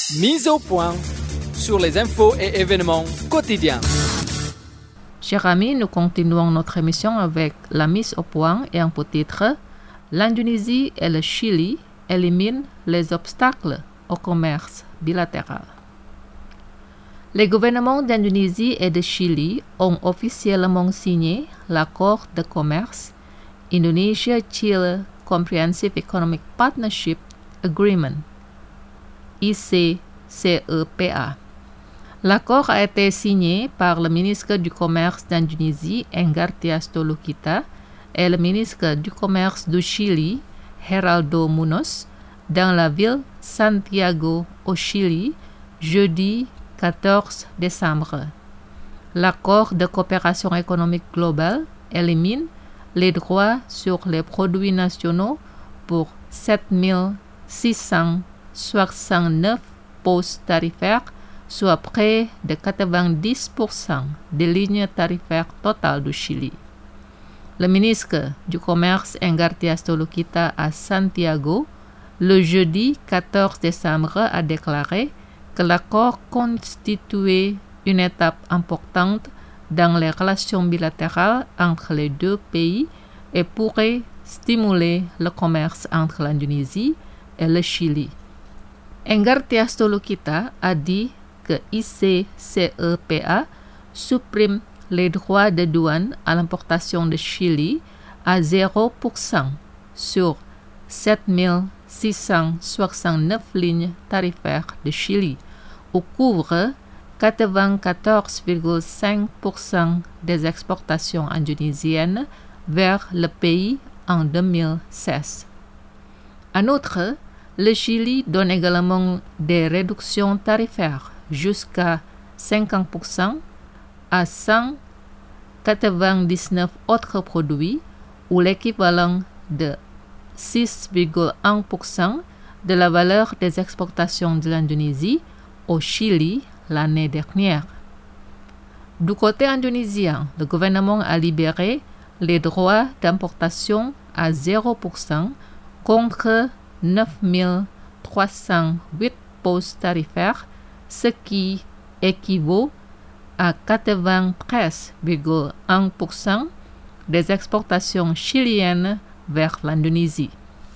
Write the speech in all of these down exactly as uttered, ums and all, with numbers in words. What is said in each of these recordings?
Mise au point sur les infos et événements quotidiens. Chers amis, nous continuons notre émission avec la mise au point et un petit titre. L'Indonésie et le Chili éliminent les obstacles au commerce bilatéral. Les gouvernements d'Indonésie et de Chili ont officiellement signé l'accord de commerce Indonesia-Chile Comprehensive Economic Partnership Agreement, I C C E P A. L'accord a été signé par le ministre du Commerce d'Indonésie, Engartias Tolukita, et le ministre du Commerce du Chili, Geraldo Munoz, dans la ville Santiago, au Chili, jeudi quatorze décembre. L'accord de coopération économique globale élimine les droits sur les produits nationaux pour sept mille six cent soixante-neuf postes tarifaires, soit près de quatre-vingt-dix pour cent des lignes tarifaires totales du Chili. Le ministre du Commerce Engartias Tolukita à Santiago, le jeudi quatorze décembre, a déclaré que l'accord constituait une étape importante dans les relations bilatérales entre les deux pays et pourrait stimuler le commerce entre l'Indonésie et le Chili. Engartias Tolukita a dit que I C C E P A supprime les droits de douane à l'importation de Chili à zéro pour cent sur sept mille six cent soixante-neuf lignes tarifaires de Chili, ou couvre quatre-vingt-quatorze virgule cinq pour cent des exportations indonésiennes vers le pays en deux mille seize. En outre, le Chili donne également des réductions tarifaires jusqu'à cinquante pour cent à cent quatre-vingt-dix-neuf autres produits, ou l'équivalent de six virgule un pour cent de la valeur des exportations de l'Indonésie au Chili l'année dernière. Du côté indonésien, le gouvernement a libéré les droits d'importation à zéro pour cent contre neuf mille trois cent huit postes tarifaires, ce qui équivaut à quatre-vingt-treize virgule un pour cent des exportations chiliennes vers l'Indonésie.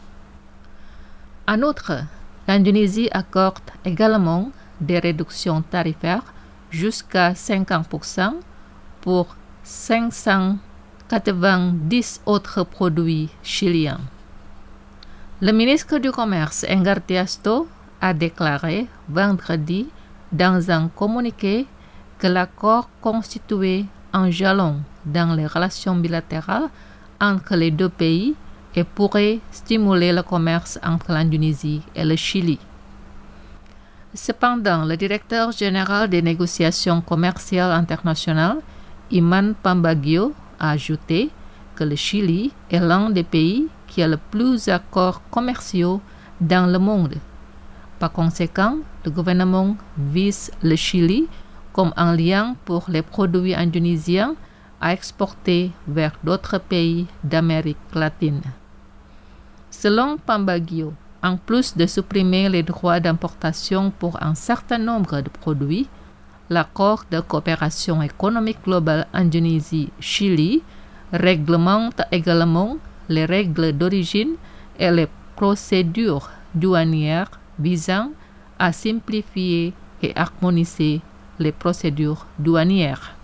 En outre, l'Indonésie accorde également des réductions tarifaires jusqu'à cinquante pour cent pour cinq cent quatre-vingt-dix autres produits chiliens. Le ministre du Commerce, Engartias To, a déclaré vendredi dans un communiqué que l'accord constituait un jalon dans les relations bilatérales entre les deux pays et pourrait stimuler le commerce entre l'Indonésie et le Chili. Cependant, le directeur général des négociations commerciales internationales, Iman Pambagio, a ajouté que le Chili est l'un des pays qui a le plus d'accords commerciaux dans le monde. Par conséquent, le gouvernement vise le Chili comme un lien pour les produits indonésiens à exporter vers d'autres pays d'Amérique latine. Selon Pambagio, en plus de supprimer les droits d'importation pour un certain nombre de produits, l'accord de coopération économique globale Indonésie-Chili réglemente également les règles d'origine et les procédures douanières visant à simplifier et harmoniser les procédures douanières.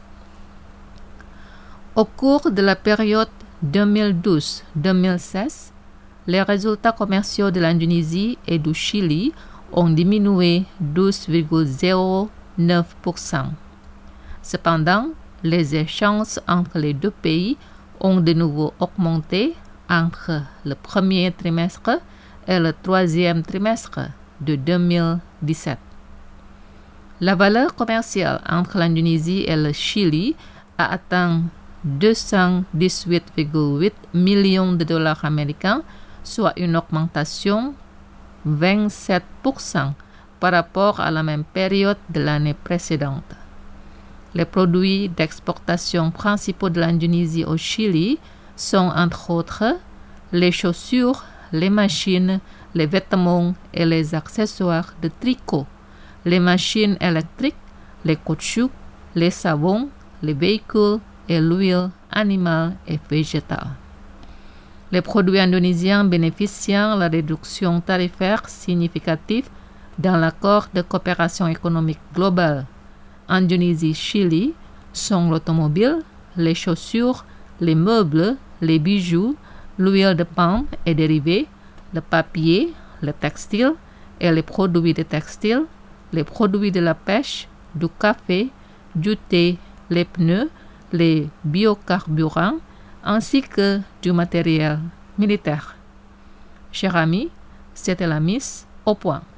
Au cours de la période deux mille douze à deux mille seize, les résultats commerciaux de l'Indonésie et du Chili ont diminué douze virgule zéro neuf pour cent. Cependant, les échanges entre les deux pays ont de nouveau augmenté entre le premier trimestre et le troisième trimestre de deux mille dix-sept. La valeur commerciale entre l'Indonésie et le Chili a atteint deux cent dix-huit virgule huit millions de dollars américains, soit une augmentation de vingt-sept pour cent par rapport à la même période de l'année précédente. Les produits d'exportation principaux de l'Indonésie au Chili sont entre autres les chaussures, les machines, les vêtements et les accessoires de tricot, les machines électriques, les caoutchoucs, les savons, les véhicules et l'huile animale et végétale. Les produits indonésiens bénéficiant de la réduction tarifaire significative dans l'accord de coopération économique globale Indonésie-Chili sont l'automobile, les chaussures, les meubles, les bijoux, l'huile de palme et dérivés, le papier, le textile et les produits de textile, les produits de la pêche, du café, du thé, les pneus, les biocarburants, ainsi que du matériel militaire. Chers amis, c'était la Miss au point.